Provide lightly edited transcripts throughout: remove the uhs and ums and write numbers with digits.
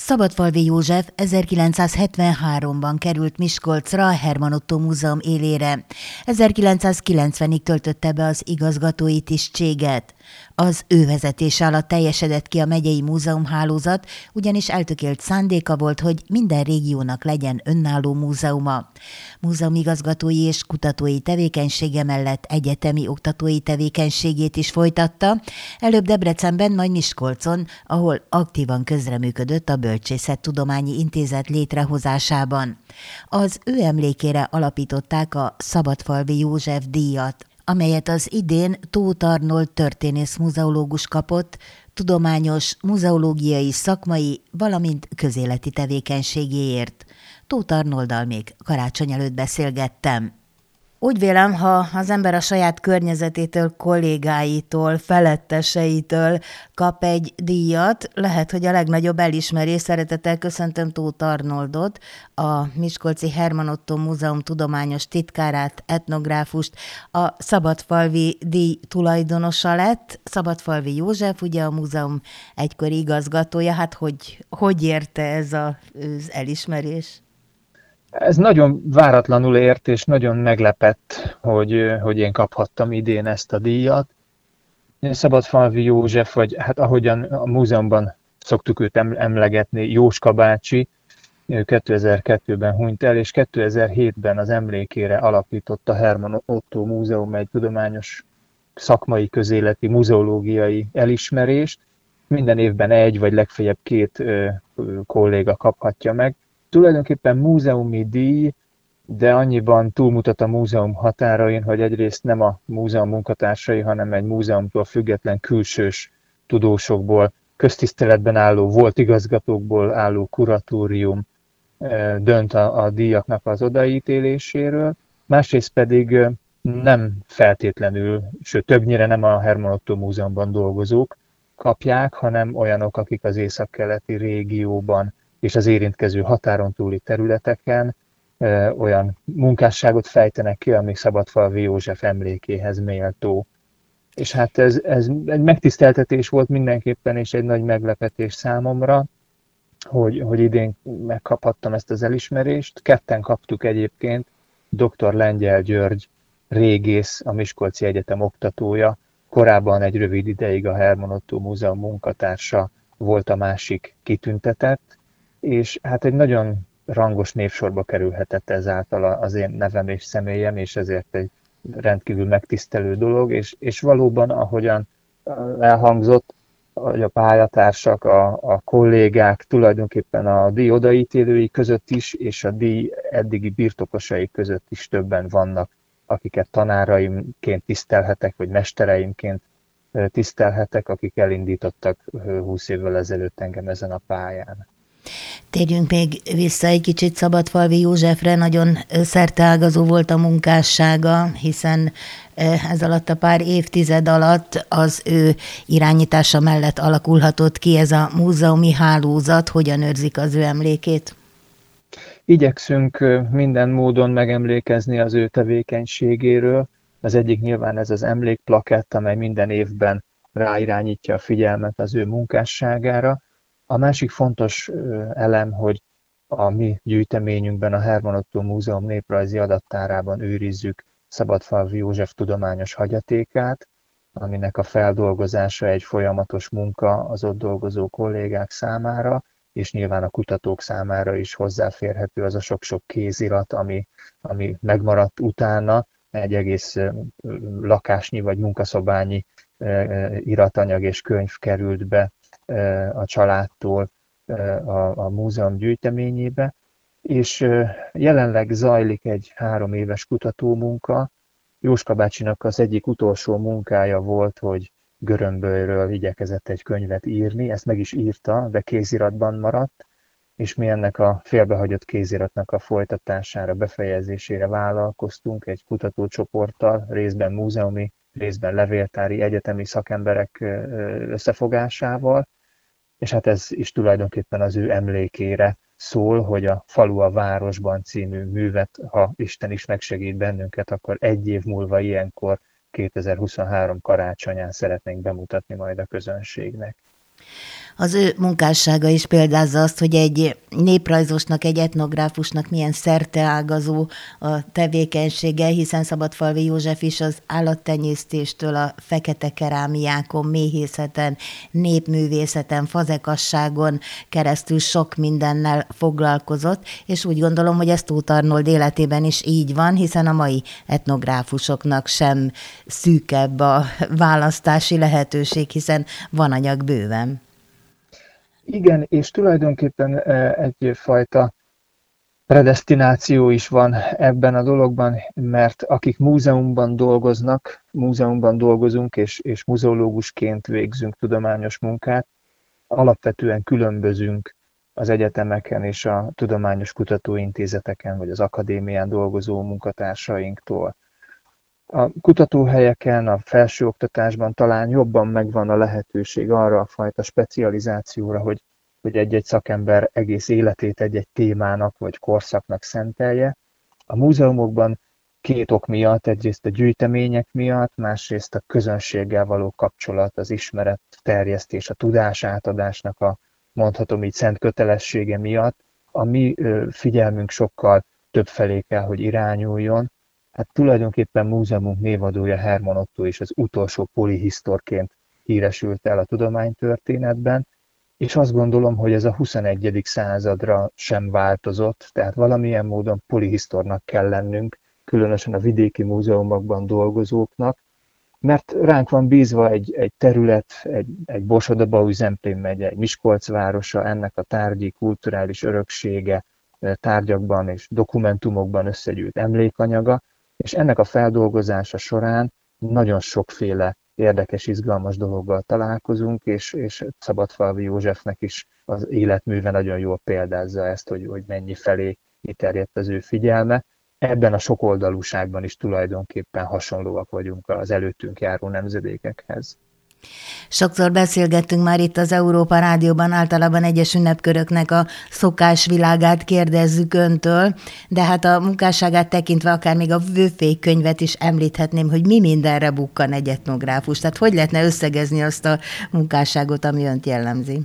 Szabadfalvi József 1973-ban került Miskolcra a Herman Ottó Múzeum élére. 1990-ig töltötte be az igazgatói tisztséget. Az ő vezetése alatt teljesedett ki a megyei múzeumhálózat, ugyanis eltökélt szándéka volt, hogy minden régiónak legyen önálló múzeuma. Múzeumigazgatói és kutatói tevékenysége mellett egyetemi oktatói tevékenységét is folytatta, előbb Debrecenben, majd Miskolcon, ahol aktívan közreműködött a Bölcsészettudományi Intézet létrehozásában. Az ő emlékére alapították a Szabadfalvi József díjat, amelyet az idén Tóth Arnold történész muzeológus kapott, tudományos, muzeológiai, szakmai, valamint közéleti tevékenységéért. Tóth Arnolddal még karácsony előtt beszélgettem. Úgy vélem, ha az ember a saját környezetétől, kollégáitól, feletteseitől kap egy díjat, lehet, hogy a legnagyobb elismerés. Szeretettel köszöntöm Tóth Arnoldot, a Miskolci Herman Ottó Múzeum tudományos titkárát, etnográfust, a Szabadfalvi díj tulajdonosa lett. Szabadfalvi József, ugye a múzeum egykori igazgatója, hát hogy érte ez az elismerés? Ez nagyon váratlanul ért, és nagyon meglepett, hogy én kaphattam idén ezt a díjat. Szabadfalvi József, vagy hát ahogyan a múzeumban szoktuk őt emlegetni, Jóska bácsi, ő 2002-ben hunyt el, és 2007-ben az emlékére alapította Herman Ottó Múzeum egy tudományos, szakmai, közéleti, muzeológiai elismerést. Minden évben egy, vagy legfeljebb két kolléga kaphatja meg. Tulajdonképpen múzeumi díj, de annyiban túlmutat a múzeum határain, hogy egyrészt nem a múzeum munkatársai, hanem egy múzeumtól független külsős tudósokból, köztiszteletben álló, volt igazgatókból álló kuratórium dönt a díjaknak az odaítéléséről. Másrészt pedig nem feltétlenül, sőt többnyire nem a Herman Ottó Múzeumban dolgozók kapják, hanem olyanok, akik az északkeleti régióban és az érintkező határon túli területeken olyan munkásságot fejtenek ki, ami Szabadfalvi József emlékéhez méltó. És hát ez egy megtiszteltetés volt mindenképpen, és egy nagy meglepetés számomra, hogy idén megkaphattam ezt az elismerést. Ketten kaptuk egyébként, dr. Lengyel György, régész, a Miskolci Egyetem oktatója, korábban egy rövid ideig a Herman Ottó Múzeum munkatársa volt a másik kitüntetett, és hát egy nagyon rangos névsorba kerülhetett ezáltal az én nevem és személyem, és ezért egy rendkívül megtisztelő dolog, és valóban, ahogyan elhangzott, hogy a pályatársak, a kollégák tulajdonképpen a díj odaítélői között is, és a díj eddigi birtokosai között is többen vannak, akiket tanáraimként tisztelhetek, vagy mestereimként tisztelhetek, akik elindítottak 20 évvel ezelőtt engem ezen a pályán. Térjünk még vissza egy kicsit Szabadfalvi Józsefre, nagyon szerteágazó volt a munkássága, hiszen ez alatt a pár évtized alatt az ő irányítása mellett alakulhatott ki ez a múzeumi hálózat. Hogyan őrzik az ő emlékét? Igyekszünk minden módon megemlékezni az ő tevékenységéről. Az egyik nyilván ez az emlékplakett, amely minden évben ráirányítja a figyelmet az ő munkásságára. A másik fontos elem, hogy a mi gyűjteményünkben, a Herman Ottó Múzeum néprajzi adattárában őrizzük Szabadfalvi József tudományos hagyatékát, aminek a feldolgozása egy folyamatos munka az ott dolgozó kollégák számára, és nyilván a kutatók számára is hozzáférhető az a sok-sok kézirat, ami megmaradt utána, egy egész lakásnyi vagy munkaszobányi iratanyag és könyv került be a családtól a múzeum gyűjteményébe, és jelenleg zajlik egy 3 éves kutatómunka. Jóska bácsinak az egyik utolsó munkája volt, hogy Görömbölyről igyekezett egy könyvet írni, ezt meg is írta, de kéziratban maradt, és mi ennek a félbehagyott kéziratnak a folytatására, befejezésére vállalkoztunk egy kutatócsoporttal, részben múzeumi, részben levéltári, egyetemi szakemberek összefogásával, és hát ez is tulajdonképpen az ő emlékére szól, hogy a Falu a városban című művet, ha Isten is megsegít bennünket, akkor 1 év múlva ilyenkor 2023 karácsonyán szeretnénk bemutatni majd a közönségnek. Az ő munkássága is példázza azt, hogy egy néprajzosnak, egy etnográfusnak milyen szerteágazó a tevékenysége, hiszen Szabadfalvi József is az állattenyésztéstől a fekete kerámiákon, méhészeten, népművészeten, fazekasságon keresztül sok mindennel foglalkozott, és úgy gondolom, hogy ez Tóth Arnold életében is így van, hiszen a mai etnográfusoknak sem szűkebb a választási lehetőség, hiszen van anyag bőven. Igen, és tulajdonképpen egyfajta predesztináció is van ebben a dologban, mert akik múzeumban dolgozunk, és muzeológusként végzünk tudományos munkát, alapvetően különbözünk az egyetemeken és a tudományos kutatóintézeteken, vagy az akadémián dolgozó munkatársainktól. A kutatóhelyeken, a felsőoktatásban talán jobban megvan a lehetőség arra a fajta specializációra, hogy egy-egy szakember egész életét egy-egy témának vagy korszaknak szentelje. A múzeumokban két ok miatt, egyrészt a gyűjtemények miatt, másrészt a közönséggel való kapcsolat, az ismeret terjesztés, a tudás átadásnak a, mondhatom így, szent kötelessége miatt a mi figyelmünk sokkal több felé kell, hogy irányuljon. Hát tulajdonképpen múzeumunk névadója Hermann Ottó is az utolsó polihisztorként híresült el a tudománytörténetben, és azt gondolom, hogy ez a 21. századra sem változott, tehát valamilyen módon polihisztornak kell lennünk, különösen a vidéki múzeumokban dolgozóknak, mert ránk van bízva egy terület, egy Borsod-Abaúj-Zemplén megye, egy Miskolc városa, ennek a tárgyi, kulturális öröksége, tárgyakban és dokumentumokban összegyűjt emlékanyaga, és ennek a feldolgozása során nagyon sokféle érdekes, izgalmas dologgal találkozunk, és Szabadfalvi Józsefnek is az életműve nagyon jól példázza ezt, hogy mennyi felé kiterjedt az ő figyelme. Ebben a sokoldalúságban is tulajdonképpen hasonlóak vagyunk az előttünk járó nemzedékekhez. Sokszor beszélgettünk már itt az Európa Rádióban, általában egyes ünnepköröknek a szokásvilágát kérdezzük öntől, de hát a munkásságát tekintve akár még a vőfélykönyvet is említhetném, hogy mi mindenre bukkan egy etnográfus. Tehát hogy lehetne összegezni azt a munkásságot, ami önt jellemzi?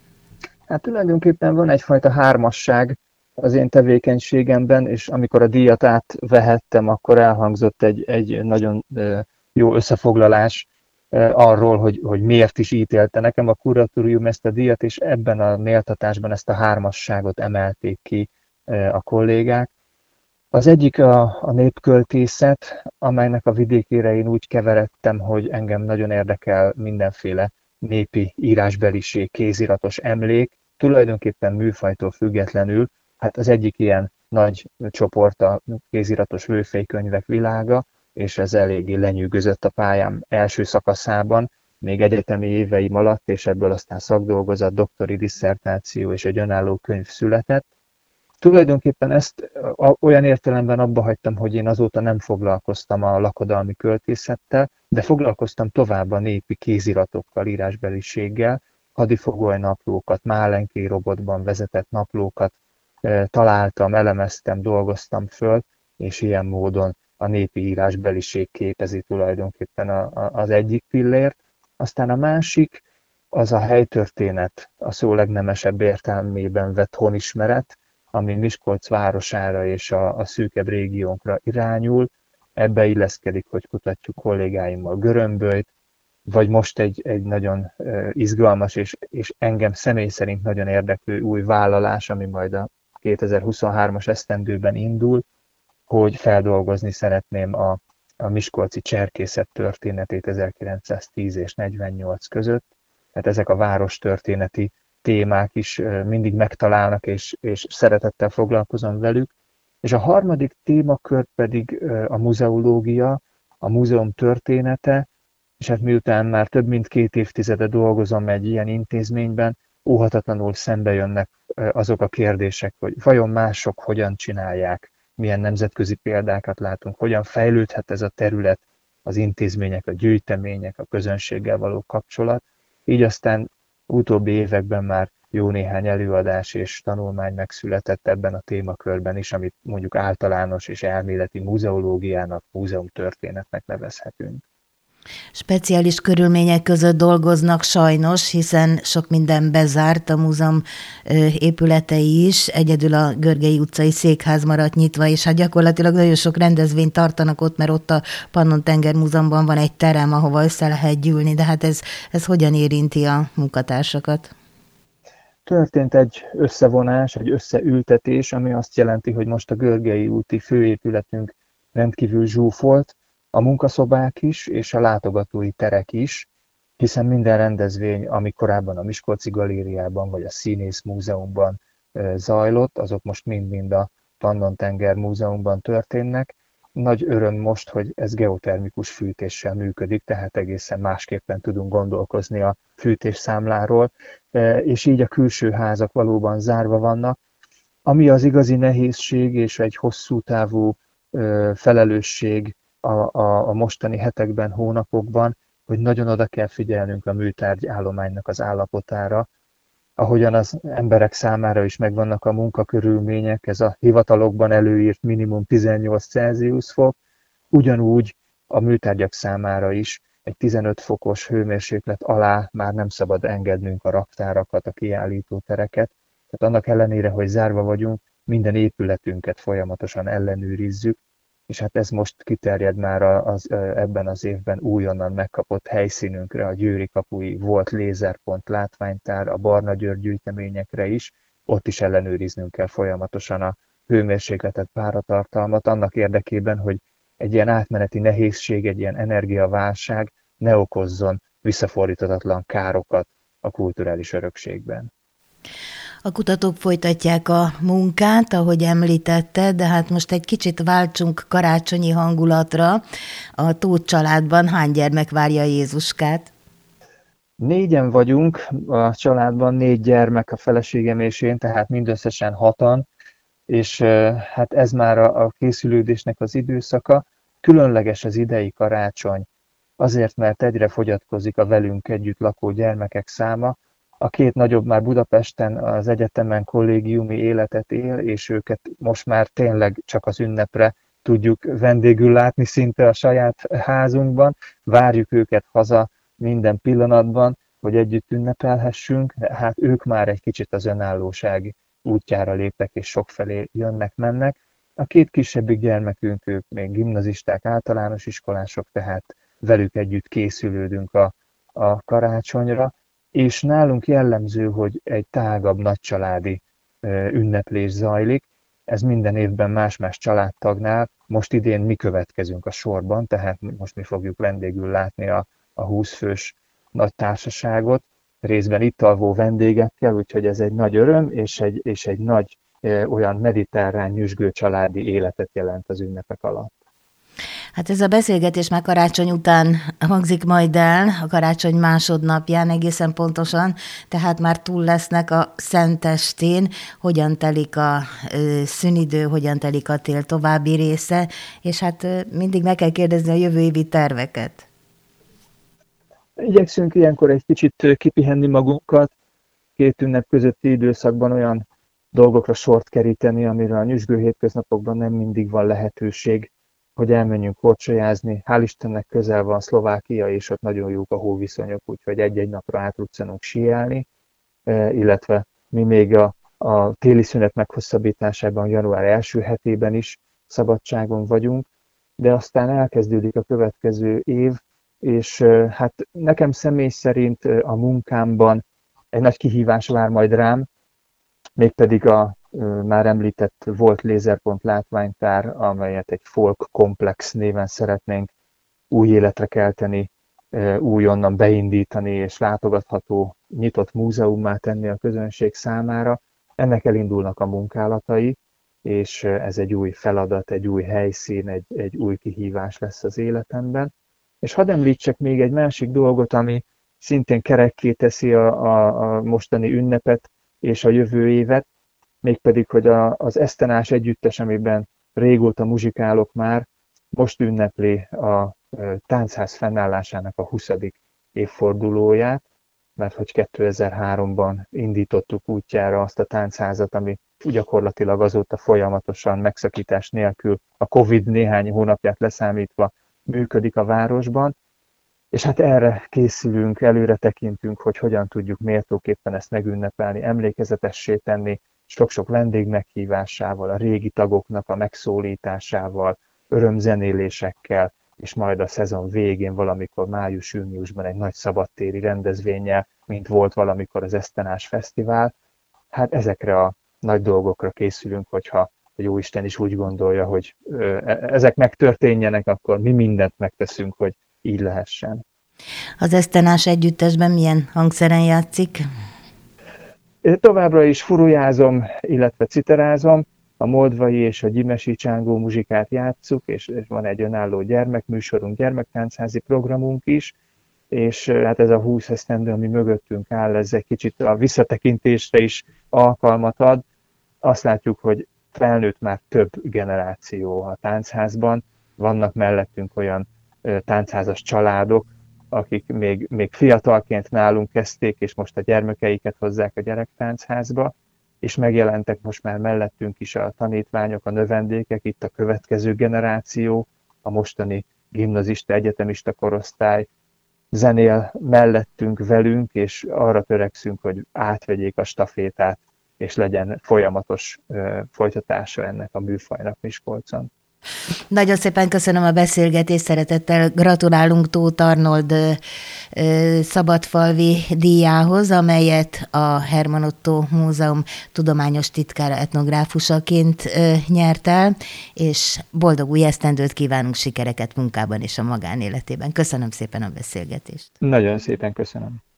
Hát tulajdonképpen van egyfajta hármasság az én tevékenységemben, és amikor a díjat átvehettem, akkor elhangzott egy nagyon jó összefoglalás arról, hogy miért is ítélte nekem a kuratórium ezt a díjat, és ebben a méltatásban ezt a hármasságot emelték ki a kollégák. Az egyik a népköltészet, amelynek a vidékére én úgy keveredtem, hogy engem nagyon érdekel mindenféle népi írásbeliség, kéziratos emlék, tulajdonképpen műfajtól függetlenül. Hát az egyik ilyen nagy csoport a kéziratos vőfélykönyvek világa, és ez eléggé lenyűgözött a pályám első szakaszában, még egyetemi éveim alatt, és ebből aztán szakdolgozat, doktori disszertáció és egy önálló könyv született. Tulajdonképpen ezt olyan értelemben abba hagytam, hogy én azóta nem foglalkoztam a lakodalmi költészettel, de foglalkoztam tovább a népi kéziratokkal, írásbeliséggel, hadifogoly naplókat, Málenki robotban vezetett naplókat találtam, elemeztem, dolgoztam föl, és ilyen módon a népi írásbeliség képezi tulajdonképpen az egyik pillért. Aztán a másik, az a helytörténet, a szó legnemesebb értelmében vett honismeret, ami Miskolc városára és a szűkebb régiónkra irányul. Ebbe illeszkedik, hogy kutatjuk kollégáimmal Görömbölyt, vagy most egy nagyon izgalmas és engem személy szerint nagyon érdeklő új vállalás, ami majd a 2023-as esztendőben indul, hogy feldolgozni szeretném a miskolci cserkészet történetét 1910 és 48 között. Tehát ezek a várostörténeti témák is mindig megtalálnak, és szeretettel foglalkozom velük. És a harmadik témakör pedig a muzeológia, a múzeum története, és hát miután már több mint 2 évtizede dolgozom egy ilyen intézményben, óhatatlanul szembe jönnek azok a kérdések, hogy vajon mások hogyan csinálják, milyen nemzetközi példákat látunk, hogyan fejlődhet ez a terület, az intézmények, a gyűjtemények, a közönséggel való kapcsolat. Így aztán utóbbi években már jó néhány előadás és tanulmány megszületett ebben a témakörben is, amit mondjuk általános és elméleti muzeológiának, múzeumtörténetnek nevezhetünk. Speciális körülmények között dolgoznak sajnos, hiszen sok minden bezárt, a múzeum épületei is, egyedül a Görgei utcai székház maradt nyitva, és hát gyakorlatilag nagyon sok rendezvényt tartanak ott, mert ott a Pannon-tenger Múzeumban van egy terem, ahova össze lehet gyűlni, de hát ez hogyan érinti a munkatársakat? Történt egy összevonás, egy összeültetés, ami azt jelenti, hogy most a Görgei úti főépületünk rendkívül zsúfolt, a munkaszobák is, és a látogatói terek is, hiszen minden rendezvény, ami korábban a Miskolci Galériában vagy a Színész Múzeumban zajlott, azok most mind-mind a Pannon-tenger Múzeumban történnek. Nagy öröm most, hogy ez geotermikus fűtéssel működik, tehát egészen másképpen tudunk gondolkozni a fűtésszámláról, és így a külső házak valóban zárva vannak. Ami az igazi nehézség és egy hosszú távú felelősség a mostani hetekben, hónapokban, hogy nagyon oda kell figyelnünk a műtárgy állománynak az állapotára, ahogyan az emberek számára is megvannak a munkakörülmények, ez a hivatalokban előírt minimum 18 Celsius fok, ugyanúgy a műtárgyak számára is egy 15 fokos hőmérséklet alá már nem szabad engednünk a raktárakat, a kiállítótereket. Tehát annak ellenére, hogy zárva vagyunk, minden épületünket folyamatosan ellenőrizzük, és hát ez most kiterjed már ebben az évben újonnan megkapott helyszínünkre, a Győri kapui volt lézerpont látványtár, a Barna György gyűjteményekre is, ott is ellenőriznünk kell folyamatosan a hőmérsékletet, páratartalmat, annak érdekében, hogy egy ilyen átmeneti nehézség, egy ilyen energiaválság ne okozzon visszafordíthatatlan károkat a kulturális örökségben. A kutatók folytatják a munkát, ahogy említette, de hát most egy kicsit váltsunk karácsonyi hangulatra. A Tóth családban hány gyermek várja Jézuskát? 4-en vagyunk a családban, 4 gyermek, a feleségem és én, tehát mindösszesen 6-an, és hát ez már a készülődésnek az időszaka. Különleges az idei karácsony, azért, mert egyre fogyatkozik a velünk együtt lakó gyermekek száma. A 2 nagyobb már Budapesten az egyetemen kollégiumi életet él, és őket most már tényleg csak az ünnepre tudjuk vendégül látni szinte a saját házunkban. Várjuk őket haza minden pillanatban, hogy együtt ünnepelhessünk. Hát ők már egy kicsit az önállóság útjára léptek, és sokfelé jönnek-mennek. A 2 kisebbik gyermekünk, ők még gimnazisták, általános iskolások, tehát velük együtt készülődünk a karácsonyra, és nálunk jellemző, hogy egy tágabb, nagycsaládi ünneplés zajlik. Ez minden évben más-más családtagnál. Most idén mi következünk a sorban, tehát most mi fogjuk vendégül látni a 20 fős nagy társaságot, részben itt alvó vendégekkel, úgyhogy ez egy nagy öröm, és egy nagy olyan mediterrán, nyüzsgő családi életet jelent az ünnepek alatt. Hát ez a beszélgetés már karácsony után hangzik majd el, a karácsony másodnapján egészen pontosan, tehát már túl lesznek a szentestén, hogyan telik a szünidő, hogyan telik a tél további része, és hát mindig meg kell kérdezni a jövő évi terveket. Igyekszünk ilyenkor egy kicsit kipihenni magunkat, 2 ünnep közötti időszakban olyan dolgokra sort keríteni, amire a nyüzsgő hétköznapokban nem mindig van lehetőség, hogy elmenjünk korcsolyázni. Hál' Istennek közel van Szlovákia, és ott nagyon jók a hóviszonyok, úgyhogy egy-egy napra át tudszanunk síelni, illetve mi még a téli szünet meghosszabbításában január első hetében is szabadságon vagyunk, de aztán elkezdődik a következő év, és hát nekem személy szerint a munkámban egy nagy kihívás vár majd rám, mégpedig a már említett volt lézerpont látványtár, amelyet egy folk komplex néven szeretnénk új életre kelteni, újonnan beindítani és látogatható, nyitott múzeummá tenni a közönség számára. Ennek elindulnak a munkálatai, és ez egy új feladat, egy új helyszín, egy új kihívás lesz az életemben. És hadd említsek még egy másik dolgot, ami szintén kerekké teszi a mostani ünnepet és a jövő évet, mégpedig, hogy az Esztenás együttes, amiben régóta muzsikálok már, most ünnepli a táncház fennállásának a 20. évfordulóját, mert hogy 2003-ban indítottuk útjára azt a táncházat, ami gyakorlatilag azóta folyamatosan megszakítás nélkül, a Covid néhány hónapját leszámítva működik a városban, És hát erre készülünk, előre tekintünk, hogy hogyan tudjuk méltóképpen ezt megünnepelni, emlékezetessé tenni, sok-sok vendég meghívásával, a régi tagoknak a megszólításával, örömzenélésekkel, és majd a szezon végén valamikor május-júniusban egy nagy szabadtéri rendezvénnyel, mint volt valamikor az Esztenás Fesztivál. Hát ezekre a nagy dolgokra készülünk, hogyha a Jóisten is úgy gondolja, hogy ezek megtörténjenek, akkor mi mindent megteszünk, hogy így lehessen. Az Esztenás együttesben milyen hangszeren játszik? Továbbra is furujázom, illetve citerázom, a moldvai és a gyimesi csángó muzsikát játsszuk, és van egy önálló gyermekműsorunk, gyermektánchazi programunk is, és hát ez a 20 esztendő, ami mögöttünk áll, ez egy kicsit a visszatekintésre is alkalmat ad. Azt látjuk, hogy felnőtt már több generáció a táncházban, vannak mellettünk olyan táncházas családok, akik még fiatalként nálunk kezdték, és most a gyermekeiket hozzák a gyerektáncházba, és megjelentek most már mellettünk is a tanítványok, a növendékek, itt a következő generáció, a mostani gimnazista, egyetemista korosztály zenél mellettünk, velünk, és arra törekszünk, hogy átvegyék a stafétát, és legyen folyamatos folytatása ennek a műfajnak Miskolcon. Nagyon szépen köszönöm a beszélgetést, szeretettel gratulálunk Tóth Arnold szabadfalvi díjához, amelyet a Herman Ottó Múzeum tudományos titkára etnográfusaként nyert el, és boldog új esztendőt kívánunk, sikereket munkában és a magánéletében. Köszönöm szépen a beszélgetést. Nagyon szépen köszönöm.